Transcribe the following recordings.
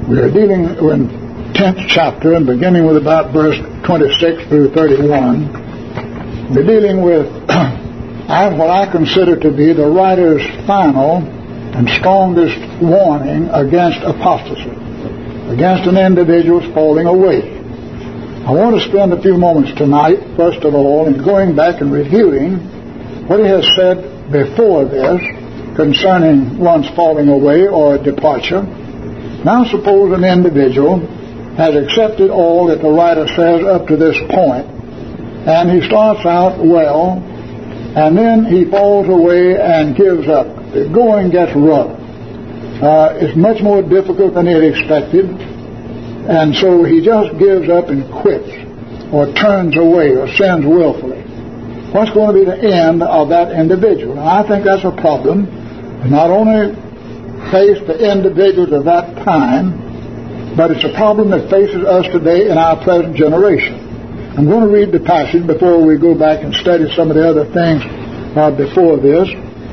We are dealing in 10th chapter and beginning with about verse 26 through 31. We're dealing with what I consider to be the writer's final and strongest warning against apostasy, against an individual's falling away. I want to spend a few moments tonight, first of all, in going back and reviewing what he has said before this concerning one's falling away or departure. Now suppose an individual has accepted all that the writer says up to this point, and he starts out well, and then he falls away and gives up. The going gets rough. It's much more difficult than he had expected, and so he just gives up and quits, or turns away, or sins willfully. What's going to be the end of that individual? And I think that's a problem. Not only face the individuals of that time, but it's a problem that faces us today in our present generation. I'm going to read the passage before we go back and study some of the other things before this.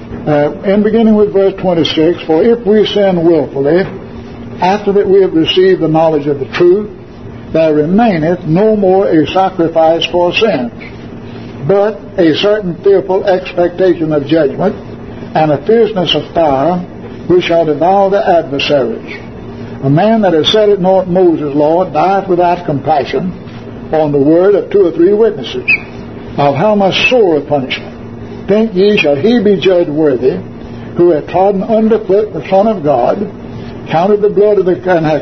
In beginning with verse 26, for if we sin willfully, after that we have received the knowledge of the truth, there remaineth no more a sacrifice for sins, but a certain fearful expectation of judgment, and a fierceness of fire, which shall devour the adversaries. A man that has said it not Moses' law dieth without compassion on the word of 2 or 3 witnesses, of how much sorer punishment, think ye, shall he be judged worthy, who hath trodden underfoot the Son of God, counted the blood of the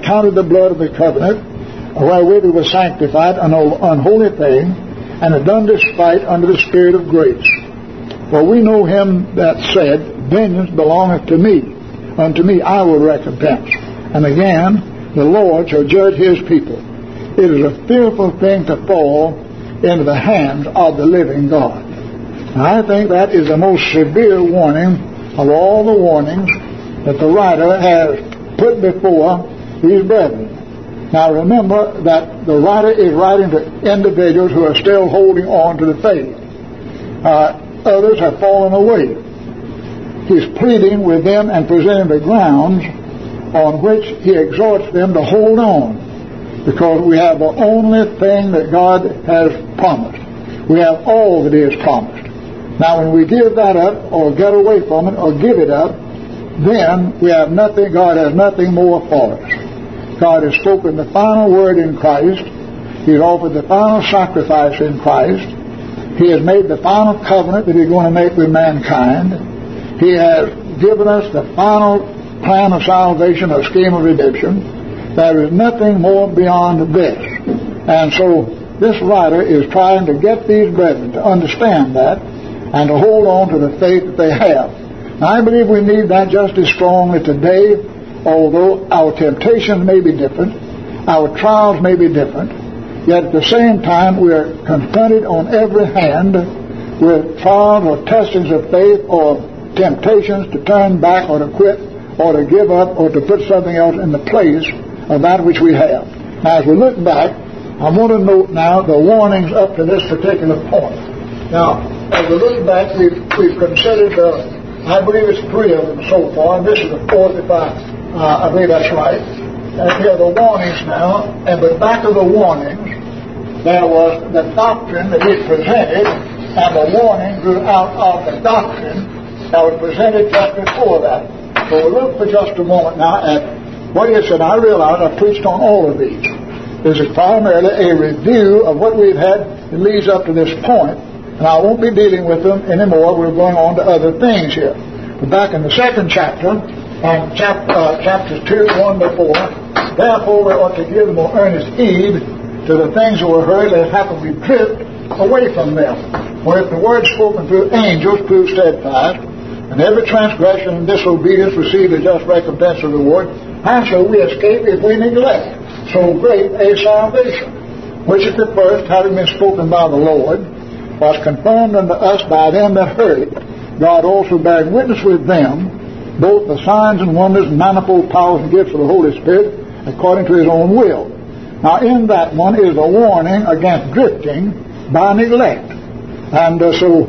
covenant, wherewith he was sanctified, an unholy thing, and hath done despite unto the Spirit of grace. For we know him that said, vengeance belongeth to me, unto me I will recompense. And again, the Lord shall judge his people. It is a fearful thing to fall into the hands of the living God. And I think that is the most severe warning of all the warnings that the writer has put before these brethren. Now remember that the writer is writing to individuals who are still holding on to the faith. Others have fallen away. He's pleading with them and presenting the grounds on which he exhorts them to hold on, because we have the only thing that God has promised. We have all that he has promised. Now when we give that up, or get away from it, or give it up, then we have nothing. God has nothing more for us. God has spoken the final word in Christ. He's offered the final sacrifice in Christ. He has made the final covenant that he's going to make with mankind. He has given us the final plan of salvation, a scheme of redemption. There is nothing more beyond this. And so this writer is trying to get these brethren to understand that and to hold on to the faith that they have. Now, I believe we need that just as strongly today, although our temptations may be different, our trials may be different, yet at the same time we are confronted on every hand with trials or testings of faith or temptations to turn back or to quit or to give up or to put something else in the place of that which we have. Now, as we look back, I want to note now the warnings up to this particular point. Now, as we look back, we've considered, I believe it's 3 of them so far, and this is the 4th, if I believe that's right. And here are the warnings now, and but back of the warnings, there was the doctrine that he presented, and the warning grew out of the doctrine that was presented just before that. So we'll look for just a moment now at what he said. I realize I preached on all of these. This is primarily a review of what we've had that leads up to this point, and I won't be dealing with them anymore. We're going on to other things here. But back in the 2nd chapter, and chapters 2, 1 to 4, therefore we ought to give more earnest heed to the things that were heard, lest happen we drift away from them. For if the word spoken through angels prove steadfast, and every transgression and disobedience receive the just recompense of the reward, how shall we escape if we neglect so great a salvation, which at the first, having been spoken by the Lord, was confirmed unto us by them that heard it, God also bearing witness with them, both the signs and wonders and manifold powers and gifts of the Holy Spirit, according to his own will. Now in that one is a warning against drifting by neglect. And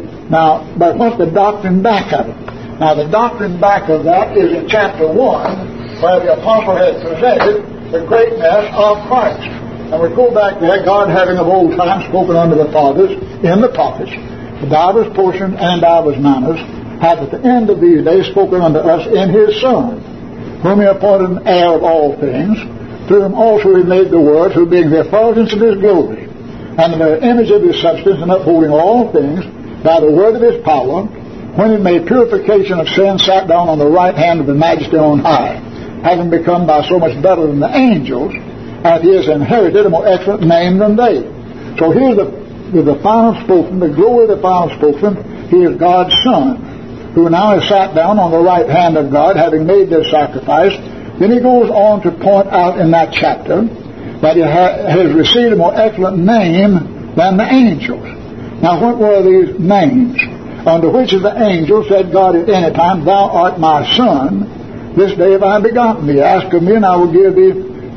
but what's the doctrine back of it? Now the doctrine back of that is in chapter 1, where the apostle had presented the greatness of Christ. And we go back there, God having of old time spoken unto the fathers in the prophets, divers portions and divers manners, hath at the end of these days spoken unto us in his Son, whom he appointed an heir of all things, through whom also he made the world, who being the effulgence of his glory, and the image of his substance, and upholding all things by the word of his power, when he made purification of sin, sat down on the right hand of the majesty on high, having become by so much better than the angels, as he has inherited a more excellent name than they. So here's the final spokesman, the glory of the final spokesman. He is God's Son, who now has sat down on the right hand of God, having made this sacrifice. Then he goes on to point out in that chapter that he has received a more excellent name than the angels. Now what were these names? Unto which of the angels said God at any time, Thou art my Son, this day have I begotten thee. Ask of me, and I will give thee.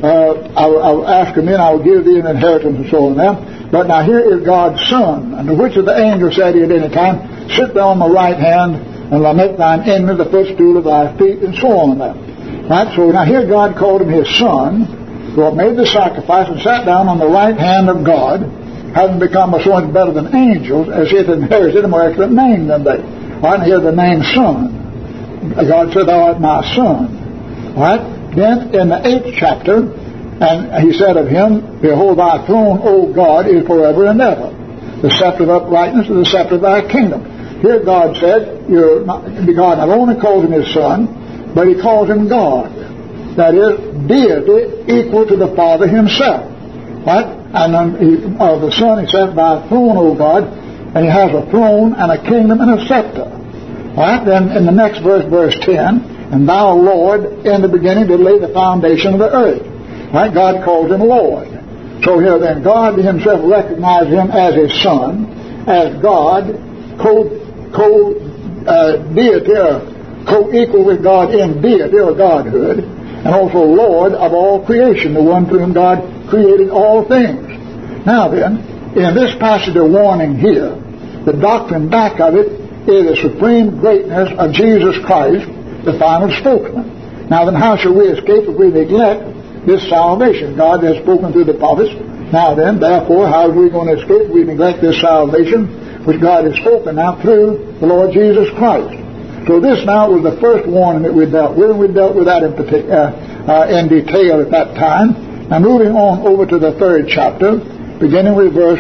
I will ask of me, and I will give thee an inheritance, and so on there. But now here is God's Son, unto which of the angels said he at any time, Sit thou on my right hand, and I'll make thine enemy the footstool of thy feet, and so on there. Right? So now here God called him his Son, who had made the sacrifice and sat down on the right hand of God, having become so much better than angels, as he had inherited a more excellent name than they. Right? And here the name Son. God said, Thou art my Son. Right? Then in the 8th chapter, and he said of him, Behold, thy throne, O God, is forever and ever. The scepter of uprightness is the scepter of thy kingdom. Here God said, God not only calls him his Son, but he calls him God. That is, deity equal to the Father himself. Right? And of the Son, he says, Thy throne, O God, and he has a throne and a kingdom and a scepter. Right? Then in the next verse, verse 10, And thou, Lord, in the beginning did lay the foundation of the earth. Right? God calls him Lord. So here then, God himself recognized him as his Son, as God, co-deity, or co-equal with God in deity or Godhood, and also Lord of all creation, the one through whom God created all things. Now then, in this passage of warning here, the doctrine back of it is the supreme greatness of Jesus Christ, the final spokesman. Now then, how shall we escape if we neglect this salvation? God has spoken through the prophets. Now then, therefore, how are we going to escape if we neglect this salvation which God has spoken now through the Lord Jesus Christ? So this now was the first warning that we dealt with, and we dealt with that in detail at that time. Now moving on over to the 3rd chapter, beginning with verse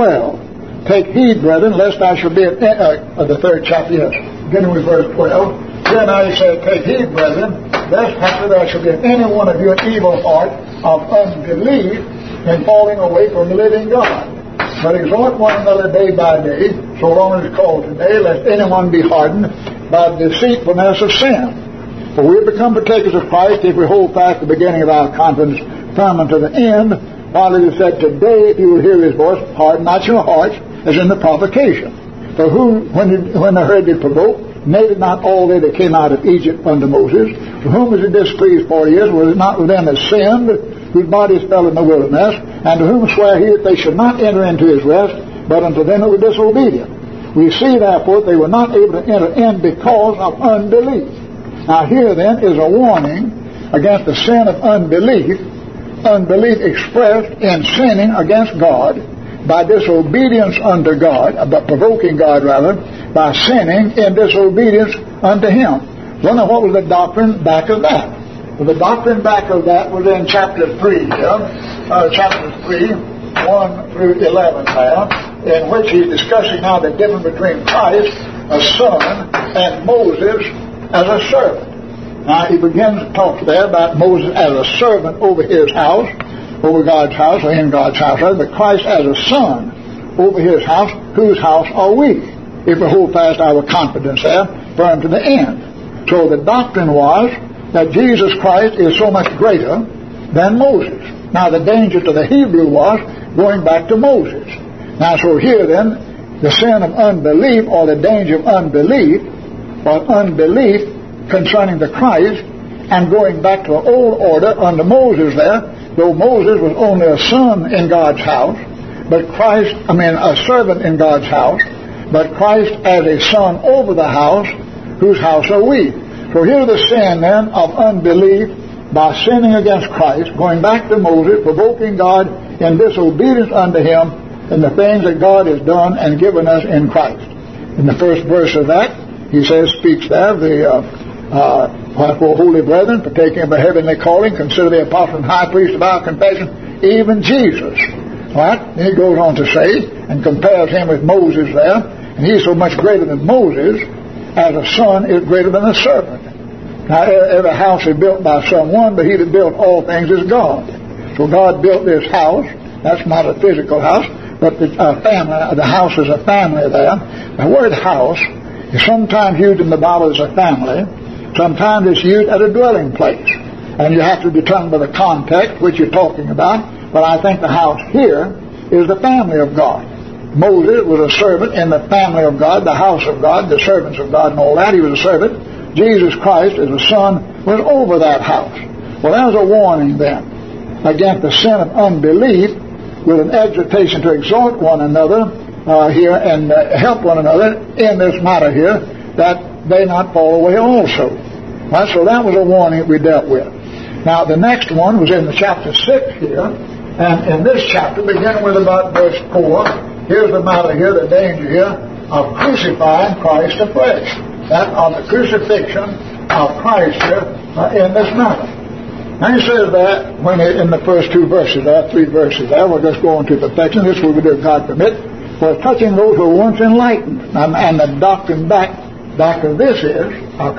12. Take heed, brethren, lest I shall be the 3rd chapter, yes, beginning with verse 12. Then I said, Take heed, brethren, lest there shall be in any one of you an evil heart of unbelief in falling away from the living God. But exhort one another day by day, so long as it's called today, lest anyone be hardened by the deceitfulness of sin. For we have become partakers of Christ if we hold fast the beginning of our confidence firm unto the end, while it is said, Today, if you will hear his voice, harden not your hearts, as in the provocation. For whom, when the herd did provoke, made it not all they that came out of Egypt unto Moses? For whom was it displeased 40 years? Was it not with them that sinned, whose bodies fell in the wilderness? And to whom swear he that they should not enter into his rest, but unto them that were disobedient? We see, therefore, they were not able to enter in because of unbelief. Now here, then, is a warning against the sin of unbelief. Unbelief expressed in sinning against God, by disobedience unto God, by provoking God, rather, by sinning in disobedience unto Him. Well, now, what was the doctrine back of that? Well, the doctrine back of that was in chapter 3 here, chapter 3, 1 through 11 there, in which he's discussing now the difference between Christ, a son, and Moses as a servant. Now, he begins to talk there about Moses as a servant over his house, over God's house, or in God's house, but Christ as a son over his house, whose house are we, if we hold fast our confidence there, firm to the end. So the doctrine was that Jesus Christ is so much greater than Moses. Now, the danger to the Hebrew was going back to Moses. Now, so here then, the sin of unbelief, or the danger of unbelief, or unbelief concerning the Christ, and going back to an old order under Moses there, though Moses was only a son in God's house, but Christ, a servant in God's house, but Christ as a son over the house, whose house are we? So here's the sin then of unbelief by sinning against Christ, going back to Moses, provoking God in disobedience unto Him in the things that God has done and given us in Christ. In the first verse of that, he says, speaks there of the wherefore, holy brethren, partaking of a heavenly calling, consider the apostle and high priest of our confession, even Jesus. Right? Then he goes on to say, and compares him with Moses there, and he's so much greater than Moses, as a son is greater than a servant. Now, every house is built by someone, but he that built all things is God. So God built this house. That's not a physical house, but the family. The house is a family there. The word house is sometimes used in the Bible as a family. Sometimes it's used at a dwelling place. And you have to determine by the context which you're talking about. But I think the house here is the family of God. Moses was a servant in the family of God, the house of God, the servants of God and all that. He was a servant. Jesus Christ, as a son, was over that house. Well, there's a warning then against the sin of unbelief, with an exhortation to exhort one another here and help one another in this matter here, that they not fall away also. Right, so that was a warning we dealt with. Now, the next one was in the chapter 6 here, and in this chapter, beginning with about verse 4, here's the matter here, the danger here, of crucifying Christ afresh. That of the crucifixion of Christ here in this matter. And he says that when in the first two verses, there are 3 verses there, we'll just go on to perfection. This will be if God permit. For touching those who were once enlightened, and the doctrine back of this is,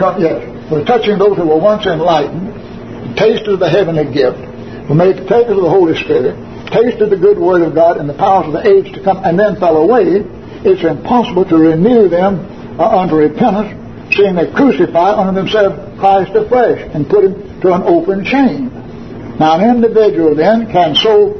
for touching those who were once enlightened, tasted of the heavenly gift, were made partakers of the Holy Spirit, tasted the good word of God and the powers of the age to come, and then fell away, it's impossible to renew them unto repentance, seeing they crucify unto themselves Christ afresh, and put him to an open chain. Now, an individual then can so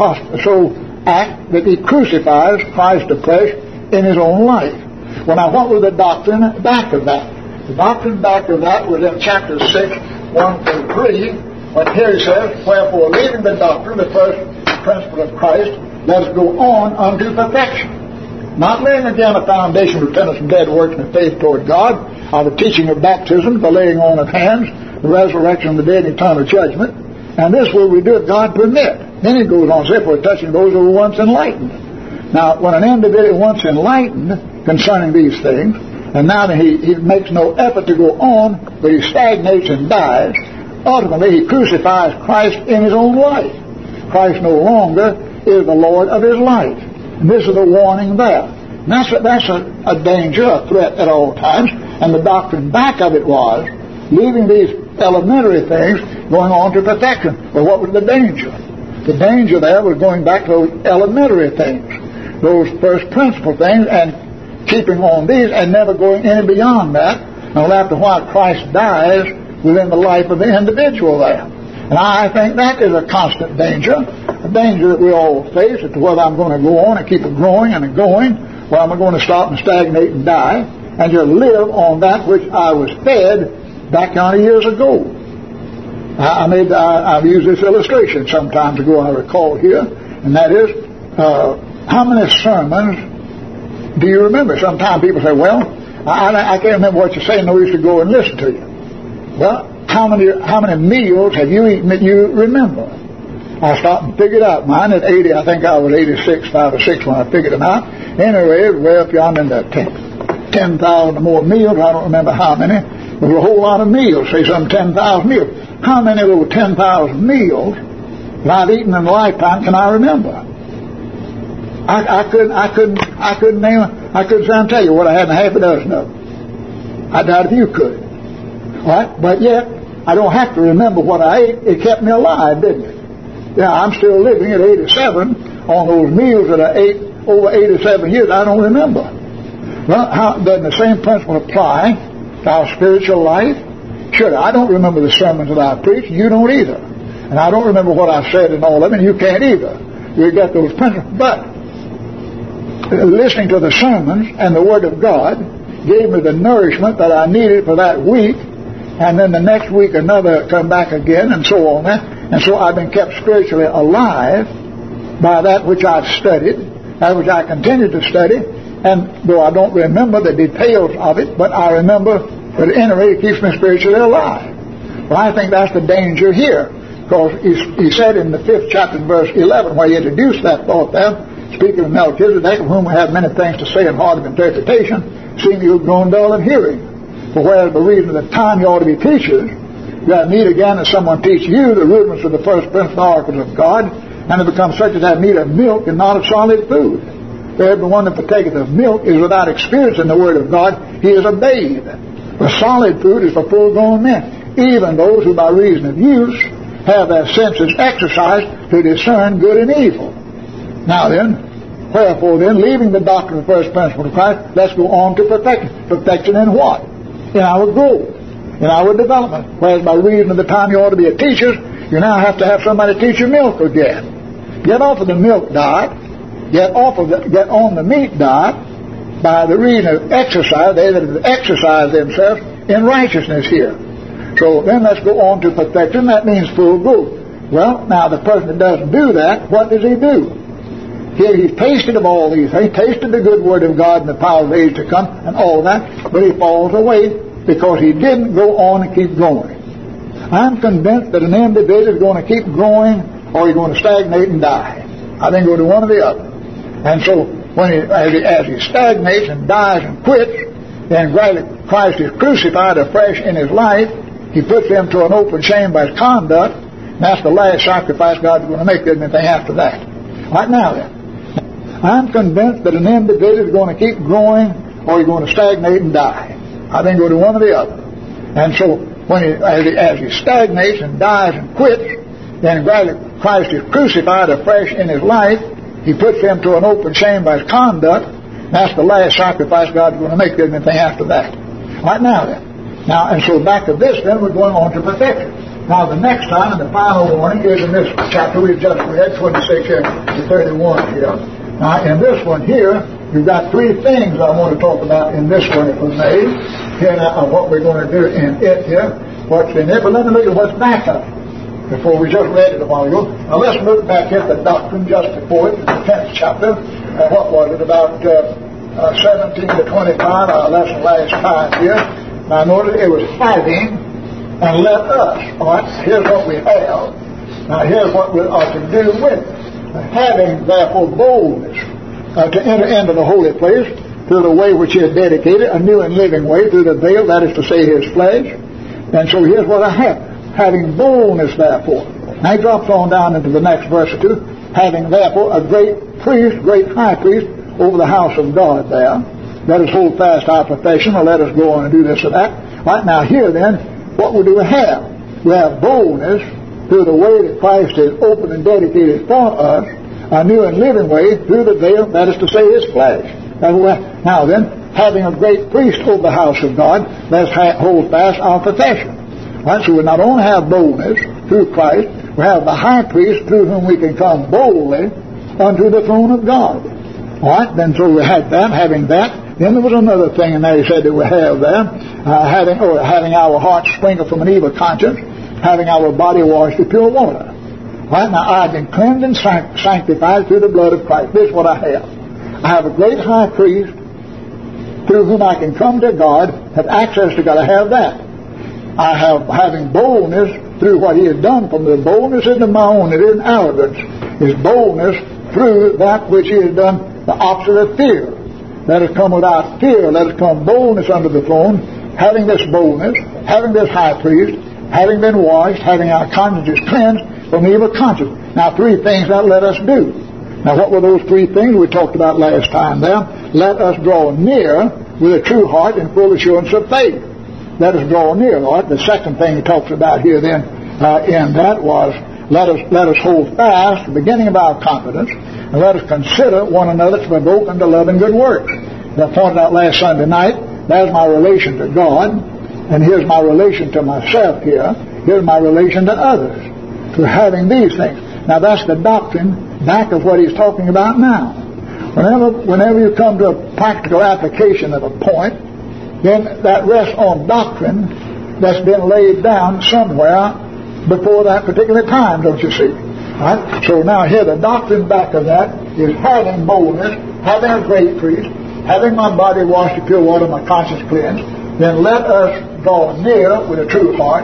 act that he crucifies Christ afresh in his own life. Well, now, what was the doctrine back of that? The doctrine back of that was in chapter 6, 1 through 3, when here he says, wherefore, leaving the doctrine, the first principle of Christ, let us go on unto perfection. Not laying again a foundation of repentance from dead works and faith toward God, of the teaching of baptism, the laying on of hands, the resurrection of the dead, and eternal judgment. And this will we do if God permit. Then he goes on to say, for touching those who were once enlightened. Now, when an individual once enlightened concerning these things, and now that he makes no effort to go on, but he stagnates and dies, ultimately he crucifies Christ in his own life. Christ no longer is the Lord of his life. And this is a warning there. And that's a danger, a threat at all times. And the doctrine back of it was leaving these elementary things, going on to perfection. Well, what was the danger? The danger there was going back to those elementary things, those first principle things, and keeping on these and never going any beyond that until after a while Christ dies within the life of the individual there. And I think that is a constant danger, a danger that we all face as to whether I'm going to go on and keep it growing and going, or am I going to stop and stagnate and die and just live on that which I was fed back 90 years ago. I've used this illustration some time ago, I recall here, and that is, how many sermons do you remember? Sometimes people say, well, I can't remember what you're saying, no use to go and listen to you. Well, how many meals have you eaten that you remember? I stopped and figured out mine at 80. I think I was 86, 5 or 6 when I figured them out. Anyway, it was way up yonder in the 10,000 or more meals. I don't remember how many. There was a whole lot of meals, say some 10,000 meals. How many of those 10,000 meals that I've eaten in a lifetime can I remember? I couldn't name. I couldn't say and tell you what I had in half a dozen of them. I doubt if you could. Right? But yet, I don't have to remember what I ate. It kept me alive, didn't it? Yeah, I'm still living at 87 on those meals that I ate over 87 years. I don't remember. Well, doesn't the same principle apply to our spiritual life? Sure, I don't remember the sermons that I preached. You don't either. And I don't remember what I said in all of them, and you can't either. You get those principles. But listening to the sermons and the Word of God gave me the nourishment that I needed for that week, and then the next week another come back again, and so on. And so I've been kept spiritually alive by that which I've studied, that which I continue to study, and though I don't remember the details of it, but I remember that at any rate it keeps me spiritually alive. Well, I think that's the danger here. Because he said in the 5th chapter, verse 11, where he introduced that thought there, speaking of Melchizedek, of whom we have many things to say and hard of interpretation, seeing you have grown dull of hearing. For whereas by reason of the time you ought to be teachers, you have need again that someone teach you the rudiments of the first principal oracles of God, and to become such as have need of milk and not of solid food. For everyone that partaketh of milk is without experience in the word of God, he is a babe. For solid food is for full-grown men, even those who by reason of use have their senses exercised to discern good and evil. Now then, wherefore then, leaving the doctrine of the first principle of Christ, let's go on to perfection. Perfection in what? In our growth, in our development. Whereas by reason of the time you ought to be a teacher, you now have to have somebody teach you milk again. Get off of the milk diet, get on the meat diet by the reason of exercise. They that have exercised themselves in righteousness here. So then let's go on to perfection. That means full growth. Well, now the person that doesn't do that, what does he do? Here he's tasted of all these things, tasted the good word of God and the power of the age to come and all that, but he falls away because he didn't go on and keep growing. I'm convinced that an individual is going to keep growing or he's going to stagnate and die. I think go to one or the other. And so as he stagnates and dies and quits, then Christ is crucified afresh in his life. He puts him to an open shame by his conduct. And that's the last sacrifice God's going to make. There's anything after that. Right now then, I'm convinced that an individual is going to keep growing or he's going to stagnate and die. I think go to one or the other. And so as he stagnates and dies and quits, then Christ is crucified afresh in his life. He puts him to an open shame by his conduct. That's the last sacrifice God's going to make. There's anything after that. Right now then. Now, and so back to this then, we're going on to perfection. Now the next time, and the final warning is in this chapter we've just read, 26 to 31 here. Now in this one here, we've got 3 things I want to talk about in this one, if we may. Here now, what we're going to do in it here, what's in it, but let me look at what's back of it. Before we just read it a while ago. Now let's look back at the doctrine just before it, in the 10th chapter. What was it, about 17 to 25, our lesson last time here. Now notice it was having and let us. All right, here's what we have. Now here's what we are to do with it. Having therefore boldness to enter into the holy place through the way which he had dedicated, a new and living way through the veil, that is to say his flesh. And so here's what I have. Having boldness therefore. Now he drops on down into the next verse or two. Having therefore a great priest, great high priest over the house of God there. Let us hold fast our profession, or let us go on and do this or that. Right now here then, what do we have? We have boldness through the way that Christ has opened and dedicated for us, a new and living way through the veil, that is to say his flesh. Now then, having a great priest over the house of God, let's hold fast our profession. Right, so we not only have boldness through Christ, we have the high priest through whom we can come boldly unto the throne of God. All right, then so we had that, having that. Then there was another thing in there he said that we have there, having our hearts sprinkled from an evil conscience, having our body washed with pure water. Right now, I've been cleansed and sanctified through the blood of Christ. This is what I have. I have a great high priest through whom I can come to God, have access to God. I have that. I have having boldness through what he has done for me. The boldness isn't my own, it isn't arrogance. It's boldness through that which he has done, the opposite of fear. Let us come without fear. Let us come boldness under the throne, having this boldness, having this high priest, having been washed, having our consciences cleansed from evil conscience. Now 3 things that let us do. Now what were those 3 things we talked about last time there? Let us draw near with a true heart and full assurance of faith. Let us draw near, Lord. The second thing he talks about here then in that was let us hold fast the beginning of our confidence, and let us consider one another to provoke unto love and good works. As I pointed out last Sunday night, there's my relation to God, and here's my relation to myself here. Here's my relation to others. To having these things. Now that's the doctrine back of what he's talking about now. Whenever you come to a practical application of a point, then that rests on doctrine that's been laid down somewhere before that particular time, don't you see? Right? So now here the doctrine back of that is having boldness, having a great priest, having my body washed with pure water, my conscience cleansed. Then let us draw near with a true heart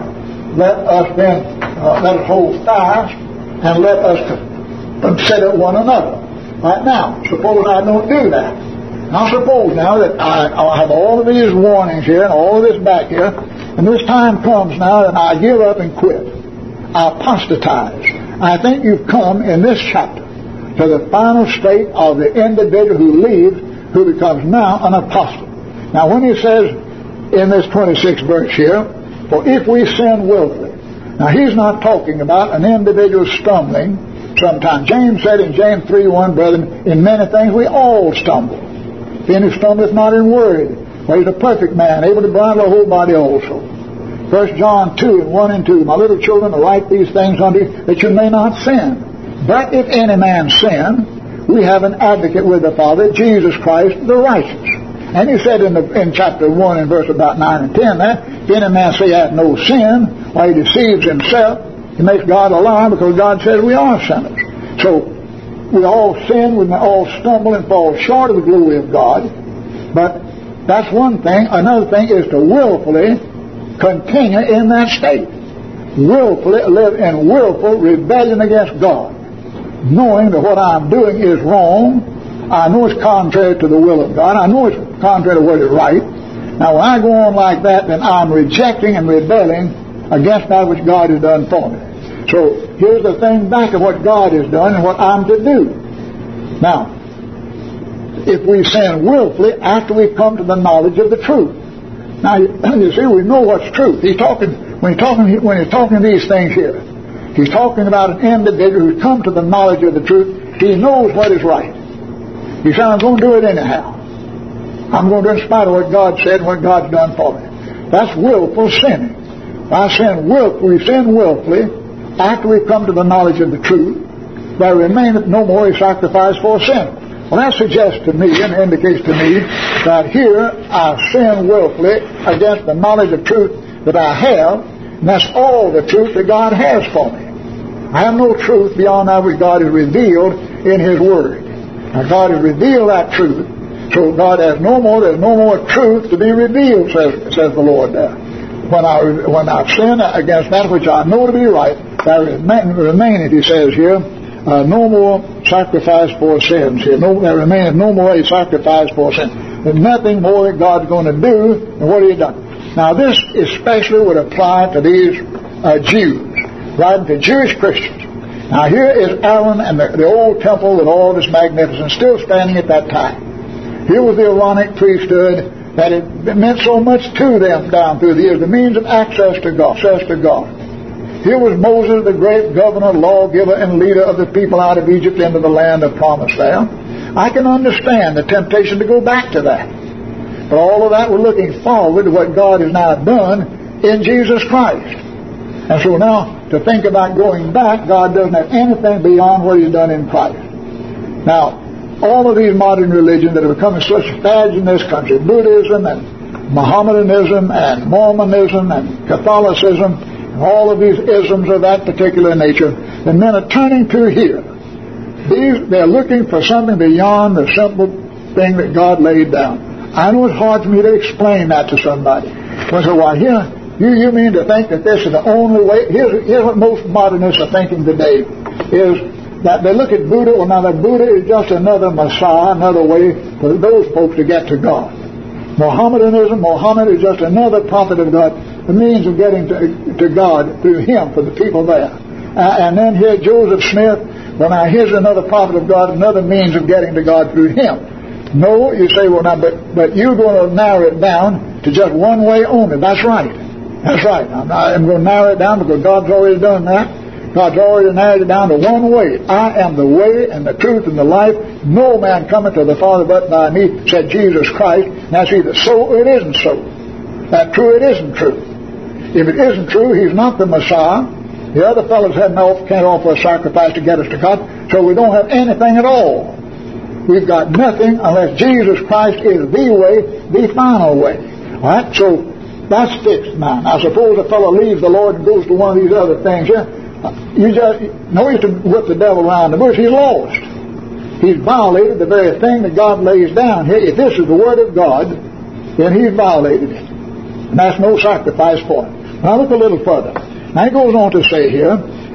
let us hold fast, and let us consider one another. Right now, suppose I don't do that. Now suppose now that I have all of these warnings here and all of this back here, and this time comes now that I give up and quit. I apostatize. I think you've come in this chapter to the final state of the individual who leaves, who becomes now an apostle. Now when he says in this 26th verse here, for if we sin willfully. Now he's not talking about an individual stumbling sometimes. James said in James 3:1, brethren, in many things we all stumble. If any stumbleth not in word, for he's a perfect man, able to bridle the whole body also. 1 John 2:1 and 2, my little children, I write these things unto you, that you may not sin. But if any man sin, we have an advocate with the Father, Jesus Christ the righteous. And he said in chapter 1 and verse about 9 and 10 that, if any man say he hath no sin, why he deceives himself, he makes God a liar, because God says we are sinners. So, we all sin, we all stumble and fall short of the glory of God. But that's one thing. Another thing is to willfully continue in that state. Willfully live in willful rebellion against God, knowing that what I'm doing is wrong. I know it's contrary to the will of God. I know it's contrary to what is right. Now, when I go on like that, then I'm rejecting and rebelling against that which God has done for me. So, here's the thing back of what God has done and what I'm to do. Now, if we sin willfully after we come to the knowledge of the truth. Now, you see, we know what's truth. When he's talking these things here, he's talking about an individual who's come to the knowledge of the truth. He knows what is right. He said, I'm going to do it anyhow. I'm going to do it in spite of what God said and what God's done for me. That's willful sinning. We sin willfully after we come to the knowledge of the truth. There remaineth no more a sacrifice for sin. Well, that suggests to me and indicates to me that here I sin willfully against the knowledge of truth that I have, and that's all the truth that God has for me. I have no truth beyond that which God has revealed in His Word. Now, God has revealed that truth, so God has there's no more truth to be revealed, says the Lord there. When I sin against that which I know to be right, there remaineth, he says here, no more sacrifice for sins here. There remaineth no more a sacrifice for sin. There's nothing more that God's going to do than what He has done. Now, this especially would apply to these Jews, right, to Jewish Christians. Now, here is Aaron and the old temple with all this magnificence still standing at that time. Here was the Aaronic priesthood that it meant so much to them down through the years, the means of access to God. Here was Moses, the great governor, lawgiver, and leader of the people out of Egypt into the land of promise there. I can understand the temptation to go back to that. But all of that, we're looking forward to what God has now done in Jesus Christ. And so now, to think about going back, God doesn't have anything beyond what He's done in Christ. Now, all of these modern religions that are becoming such fads in this country, Buddhism and Mohammedanism and Mormonism and Catholicism, and all of these isms of that particular nature, the men are turning to here. They're looking for something beyond the simple thing that God laid down. I know it's hard for me to explain that to somebody. But so, well, here, you mean to think that this is the only way? Here's what most modernists are thinking today, is that they look at Buddha, well, now that Buddha is just another Messiah, another way for those folks to get to God. Mohammed is just another prophet of God, the means of getting to God through him for the people there. And then here Joseph Smith, well, now here's another prophet of God, another means of getting to God through him. No, you say, well, now, but you're going to narrow it down to just one way only. That's right. That's right. I'm going to narrow it down because God's already done that. God's already narrowed it down to one way. I am the way and the truth and the life. No man cometh to the Father but by me, said Jesus Christ. And that's either so or it isn't so. That's true, it isn't true. If it isn't true, He's not the Messiah. The other fellows can't offer a sacrifice to get us to God, so we don't have anything at all. We've got nothing unless Jesus Christ is the way, the final way. All right? So that's fixed now. Now, suppose a fellow leaves the Lord and goes to one of these other things here. You just no use to whip the devil around the bush. He's lost. He's violated the very thing that God lays down here. If this is the Word of God, then he's violated it. And that's no sacrifice for him. Now look a little further. Now he goes on to say here,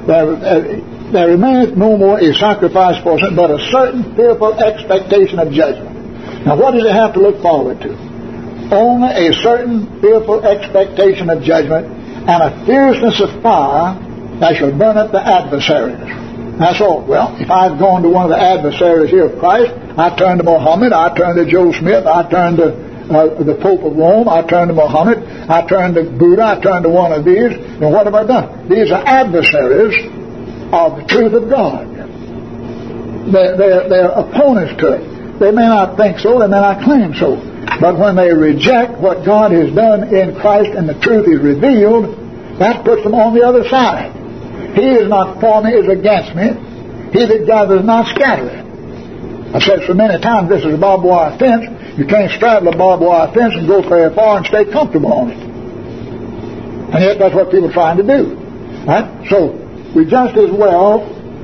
there remaineth no more a sacrifice for sin, but a certain fearful expectation of judgment. Now what does he have to look forward to? Only a certain fearful expectation of judgment and a fierceness of fire that shall burn up the adversaries. That's all. Well, if I've gone to one of the adversaries here of Christ, I turn to Muhammad, I turn to Joe Smith, I turn to the Pope of Rome, I turn to Muhammad, I turn to Buddha, I turn to one of these, and what have I done? These are adversaries of the truth of God. They're opponents to it. They may not think so, they may not claim so. But when they reject what God has done in Christ and the truth is revealed, that puts them on the other side. He is not for me, is against me. He that gathers not scattereth. I've said so many times, this is a barbed wire fence. You can't straddle a barbed wire fence and go very far and stay comfortable on it. And yet that's what people are trying to do. Right? So we just as well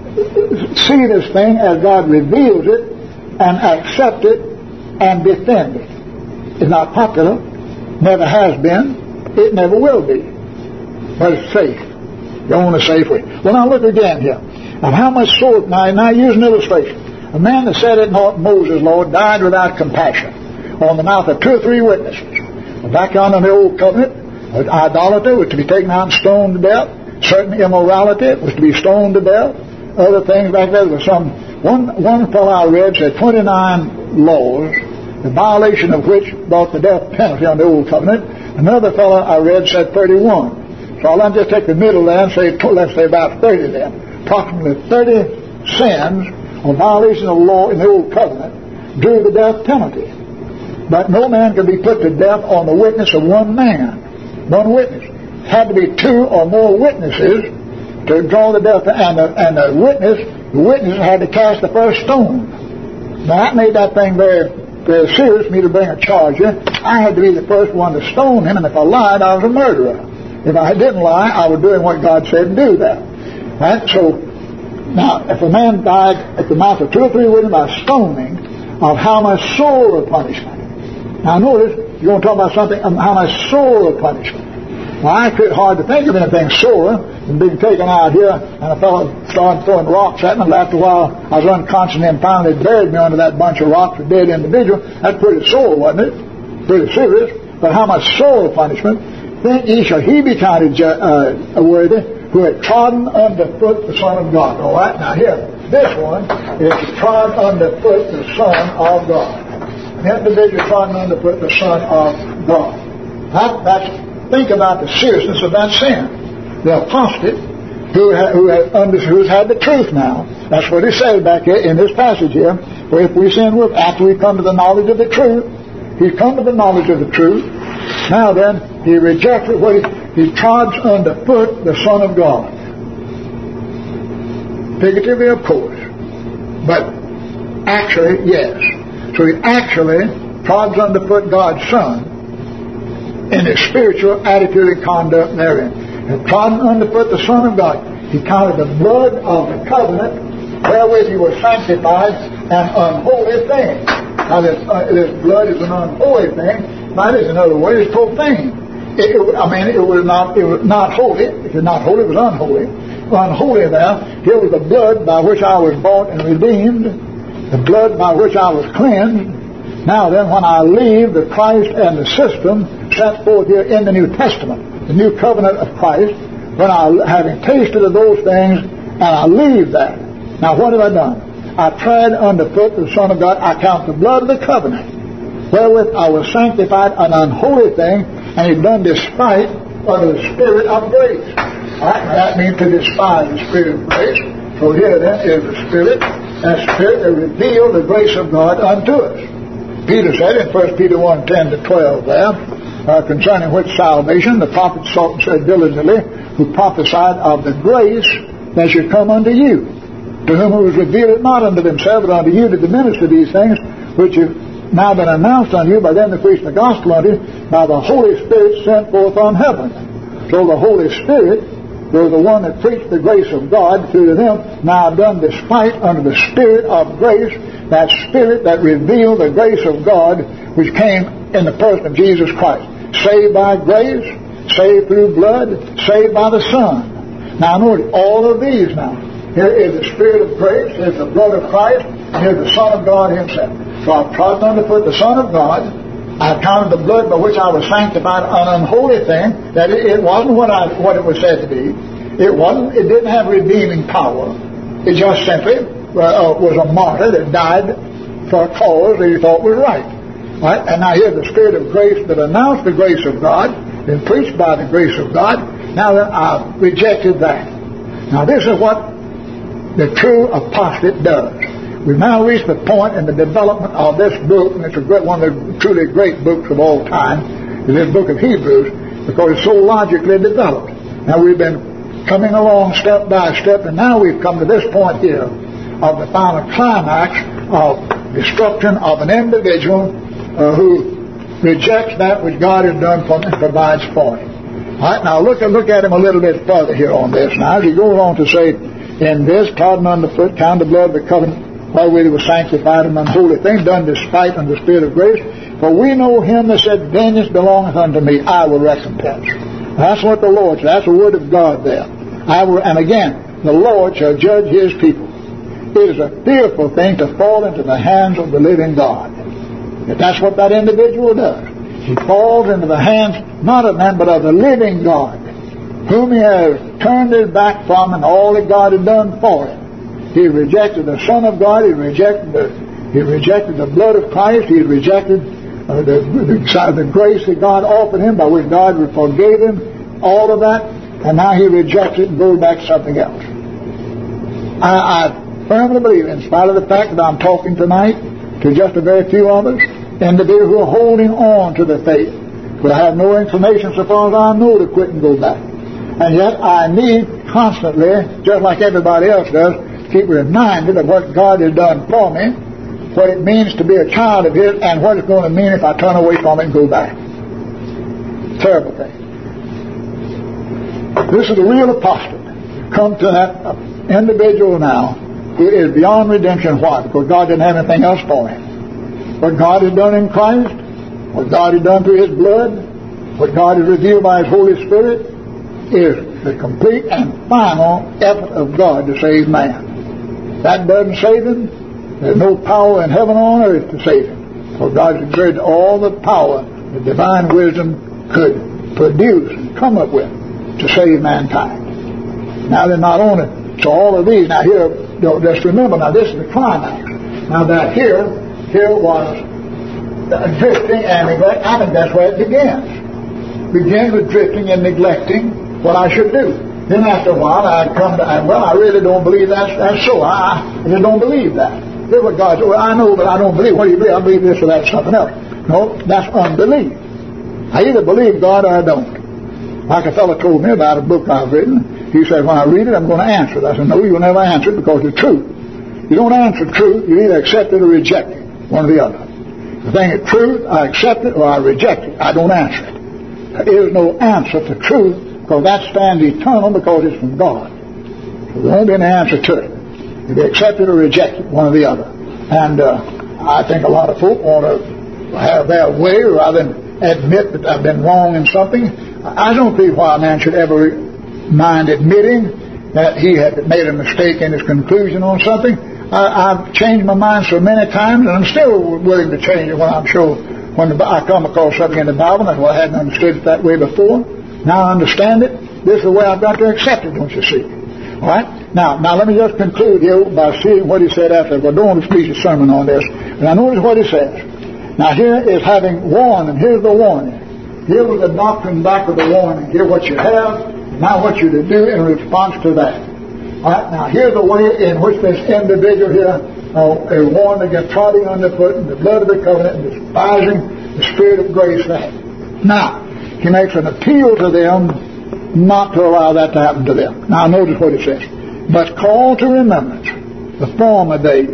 see this thing as God reveals it and accept it and defend it. It's not popular, never has been, it never will be. But it's safe. You're on a safe way. Well, now look again here. Now how much so, now use an illustration. A man that said it not Moses, Lord, died without compassion on the mouth of 2 or 3 witnesses. Back on in the old covenant, idolatry was to be taken out and stoned to death. Certain immorality was to be stoned to death. Other things back there was one fellow I read said 29 laws, the violation of which brought the death penalty on the old covenant. Another fellow I read said 31. So I'll just take the middle there and say, let's say about 30 of them. Approximately 30 sins or violation of law in the old covenant drew the death penalty. But no man could be put to death on the witness of one man. One witness. It had to be 2 or more witnesses to draw the death, and the witness had to cast the first stone. Now that made that thing very, very serious for me to bring a charge in. I had to be the first one to stone him, and if I lied, I was a murderer. If I didn't lie, I was doing what God said to do there. Right? So, now, if a man died at the mouth of 2 or 3 witnesses by stoning, of how much sorer punishment. Now notice, you're going to talk about something, how much sorer punishment. Well, I could hardly think of anything sorer than being taken out here, and a fellow started throwing rocks at me, and after a while I was unconscious, and finally buried me under that bunch of rocks, a dead individual. That's pretty sore, wasn't it? Pretty serious. But how much sorer punishment? Think ye shall he be counted worthy who had trodden underfoot the Son of God. All right, now here, this one is to trod underfoot the Son of God. An individual trodden underfoot the Son of God. Think about the seriousness of that sin. The apostate who's had the truth now. That's what he says back here in this passage here. For if we sin after we come to the knowledge of the truth, he's come to the knowledge of the truth. Now then, he rejects it. He trods underfoot the Son of God. Figuratively, of course. But actually, yes. So he actually trods underfoot God's Son in his spiritual attitude and conduct therein. And trodden underfoot the Son of God. He counted the blood of the covenant wherewith he was sanctified an unholy thing. Now this blood is an unholy thing. That is, in other words, profane. It was not holy. If it's not holy, it was unholy. Unholy there. Here was the blood by which I was bought and redeemed. The blood by which I was cleansed. Now then, when I leave the Christ and the system set forth here in the New Testament, the new covenant of Christ, when having tasted of those things, and I leave that. Now what have I done? I tread underfoot the Son of God. I count the blood of the covenant, wherewith I was sanctified an unholy thing, and he done despite of the Spirit of grace. Right? That means to despise the Spirit of grace. So here then is the Spirit, and Spirit that revealed the grace of God unto us. Peter said in 1 Peter 1:10-12 there, concerning which salvation the prophet sought and said diligently, who prophesied of the grace that should come unto you, to whom it was revealed not unto themselves, but unto you to minister these things, which have now been announced unto you by them that preach the gospel unto you, by the Holy Spirit sent forth from heaven. So the Holy Spirit was the one that preached the grace of God through to them, now done despite under the Spirit of grace, that Spirit that revealed the grace of God, which came in the person of Jesus Christ. Saved by grace, saved through blood, saved by the Son. Now notice, all of these now. Here is the Spirit of grace, here's the blood of Christ, and here's the Son of God Himself. So I've trodden underfoot the Son of God. I've counted the blood by which I was sanctified an unholy thing, that it wasn't what it was said to be. It didn't have redeeming power. It just simply was a martyr that died for a cause that he thought was right. Right? And now here's the Spirit of grace that announced the grace of God, been preached by the grace of God. Now that I've rejected that. Now this is what the true apostate does. We've now reached the point in the development of this book, and it's one of the truly great books of all time, is this book of Hebrews, because it's so logically developed. Now we've been coming along step by step, and now we've come to this point here of the final climax of destruction of an individual who rejects that which God has done for him and provides for him. All right, now look at him a little bit further here on this. Now, as he goes on to say, in this, trodden underfoot, count the blood of the covenant, wherewith it was sanctified and unholy thing, done despite unto the Spirit of grace. For we know him that said, vengeance belongeth unto me, I will recompense. That's what the Lord said. That's the word of God there. And again, the Lord shall judge his people. It is a fearful thing to fall into the hands of the living God. If that's what that individual does. He falls into the hands, not of man, but of the living God, whom he has turned his back from and all that God had done for him. He rejected the Son of God. He rejected the blood of Christ. He rejected the grace that God offered him, by which God forgave him, all of that, and now he rejects it and goes back to something else. I firmly believe, in spite of the fact that I'm talking tonight to just a very few of us, individuals who are holding on to the faith, but I have no inclination so far as I know to quit and go back. And yet I need constantly, just like everybody else does, keep reminded of what God has done for me, what it means to be a child of His, and what it's going to mean if I turn away from it and go back. Terrible thing. This is the real apostate. Come to that individual now who is beyond redemption. Why? Because God didn't have anything else for him. What God has done in Christ, what God has done through His blood, what God has revealed by His Holy Spirit, is the complete and final effort of God to save man. That doesn't save him. There's no power in heaven or on earth to save him. For God has exerted all the power that divine wisdom could produce and come up with to save mankind. Now they're not on it. So all of these, now here, just remember, now this is the climax. Now that here was drifting and neglect. I think that's where it begins. Begins with drifting and neglecting what I should do. Then after a while, I'd come to, I really don't believe that's so. I just don't believe that. Here's what God said. Well, I know, but I don't believe. What do you believe? I believe this or that, something else. No, that's unbelief. I either believe God or I don't. Like a fellow told me about a book I've written. He said, when I read it, I'm going to answer it. I said, no, you'll never answer it because it's truth. You don't answer truth. You either accept it or reject it. One or the other. The thing is truth, I accept it or I reject it. I don't answer it. There is no answer to truth, because that stands eternal because it's from God. So there won't be an answer to it. You be accepted or rejected, one or the other. And I think a lot of folk want to have their way rather than admit that I've been wrong in something. I don't see why a man should ever mind admitting that he had made a mistake in his conclusion on something. I've changed my mind so many times, and I'm still willing to change it when I'm sure when I come across something in the Bible that I hadn't understood it that way before. Now I understand it. This is the way I've got to accept it, don't you see? All right? Now let me just conclude here by seeing what he said after. I don't want to preach a sermon on this, but I notice what he says. Now here is having warned, and here's the warning. Here was the doctrine back of the warning. Here what you have, now what you're to do in response to that. All right? Now here's the way in which this individual here is warned against trotting underfoot and the blood of the covenant and despising the Spirit of grace there. Now, he makes an appeal to them not to allow that to happen to them. Now notice what he says. But call to remembrance the former days,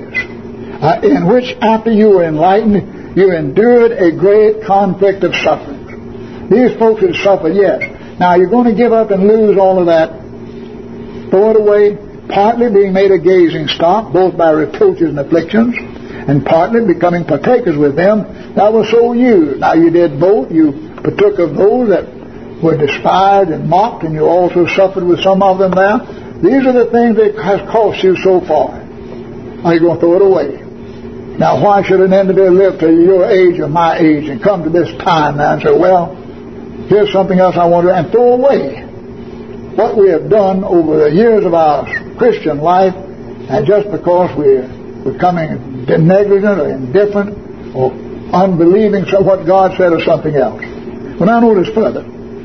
in which after you were enlightened, you endured a great conflict of suffering. These folks had suffered, yes. Now you're going to give up and lose all of that, throw it away, partly being made a gazing stock, both by reproaches and afflictions, and partly becoming partakers with them that were so used. Now you did both. You partook of those that were despised and mocked, and you also suffered with some of them there. These are the things that has cost you so far. Are you going to throw it away? Now, why should an individual live to your age or my age and come to this time now and say, well, here's something else I want to, and throw away what we have done over the years of our Christian life, and just because we're becoming negligent or indifferent or unbelieving to what God said or something else. Well, now notice further.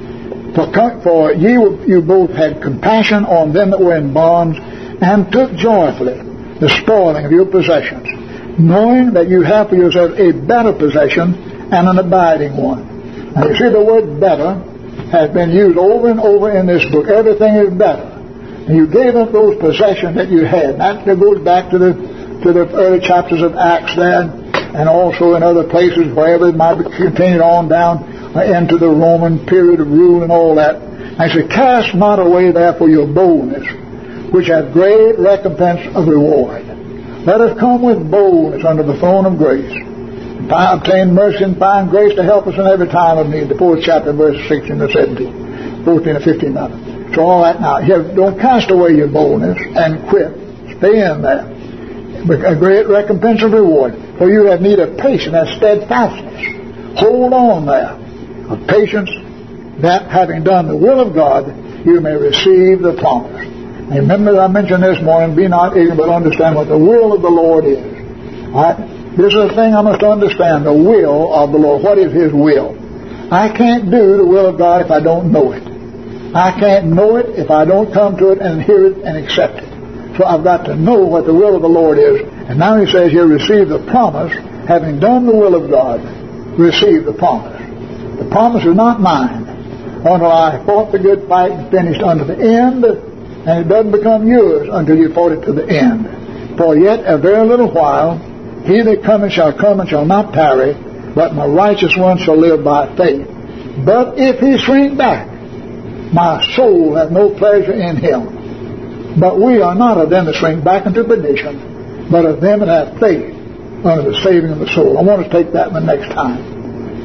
For you both had compassion on them that were in bonds, and took joyfully the spoiling of your possessions, knowing that you have for yourself a better possession and an abiding one. Now you see the word better has been used over and over in this book. Everything is better. And you gave up those possessions that you had. That goes back to the early chapters of Acts there, and also in other places, wherever it might be continued on down into the Roman period of rule and all that. I say, cast not away therefore your boldness, which hath great recompense of reward. Let us come with boldness under the throne of grace, obtain mercy and find grace to help us in every time of need. The 4th chapter, verse 16 to 17, 14 to 15 of it. So all that now. Don't cast away your boldness and quit. Stay in there. A great recompense of reward. For you have need of patience and steadfastness. Hold on there. Of patience, that having done the will of God, you may receive the promise. And remember that I mentioned this morning, be not ignorant, but understand what the will of the Lord is. All right? This is a thing I must understand, the will of the Lord. What is His will? I can't do the will of God if I don't know it. I can't know it if I don't come to it and hear it and accept it. So I've got to know what the will of the Lord is. And now He says here, receive the promise, having done the will of God, receive the promise. The promise is not mine until I fought the good fight and finished unto the end, and it doesn't become yours until you fought it to the end. For yet a very little while, He that cometh shall come and shall not tarry, but my righteous one shall live by faith. But if he shrink back, my soul hath no pleasure in him. But we are not of them that shrink back into perdition, but of them that have faith unto the saving of the soul. I want to take that one next time.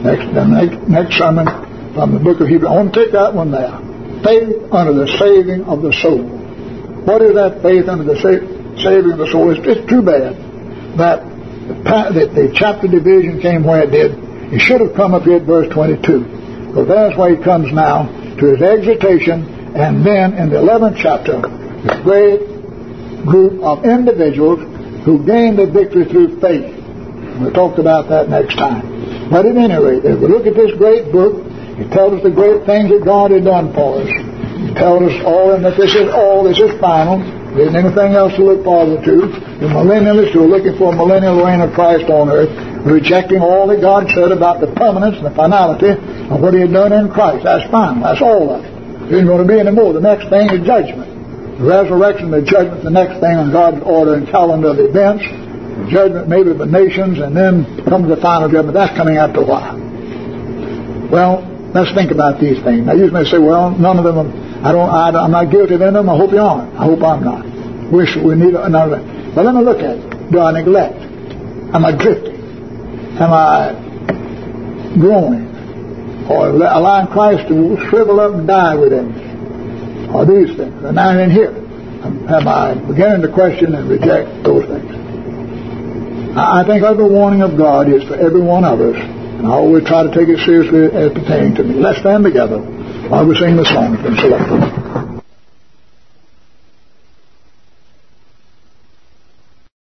Next sermon from the book of Hebrews. I want to take that one there. Faith unto the saving of the soul. What is that faith unto the saving of the soul? It's too bad that the chapter division came where it did. It should have come up here at verse 22. Because that's where he comes now to his exhortation, and then in the 11th chapter, this great group of individuals who gained the victory through faith. We'll talk about that next time. But at any rate, as we look at this great book, it tells us the great things that God has done for us. It tells us all, and that this is final. There isn't anything else to look forward to. The millennialists who are looking for a millennial reign of Christ on earth, rejecting all that God said about the permanence and the finality of what He had done in Christ. That's final. That's all of it. There isn't going to be any more. The next thing is judgment. The resurrection, the judgment, the next thing on God's order and calendar of events. The judgment maybe of the nations, and then comes the final judgment. That's coming after a while. Well, let's think about these things. Now you may say, well, none of them, I'm not guilty of any of them. I hope you aren't. I hope I'm not. Wish we need another. But let me look at it. Do I neglect? Am I drifting? Am I growing? Or allowing Christ to shrivel up and die within me? Or these things? And now in here, am I beginning to question and reject those things? I think every warning of God is for every one of us. And I always try to take it seriously as pertaining to me. Let's stand together while we sing the song from Selected.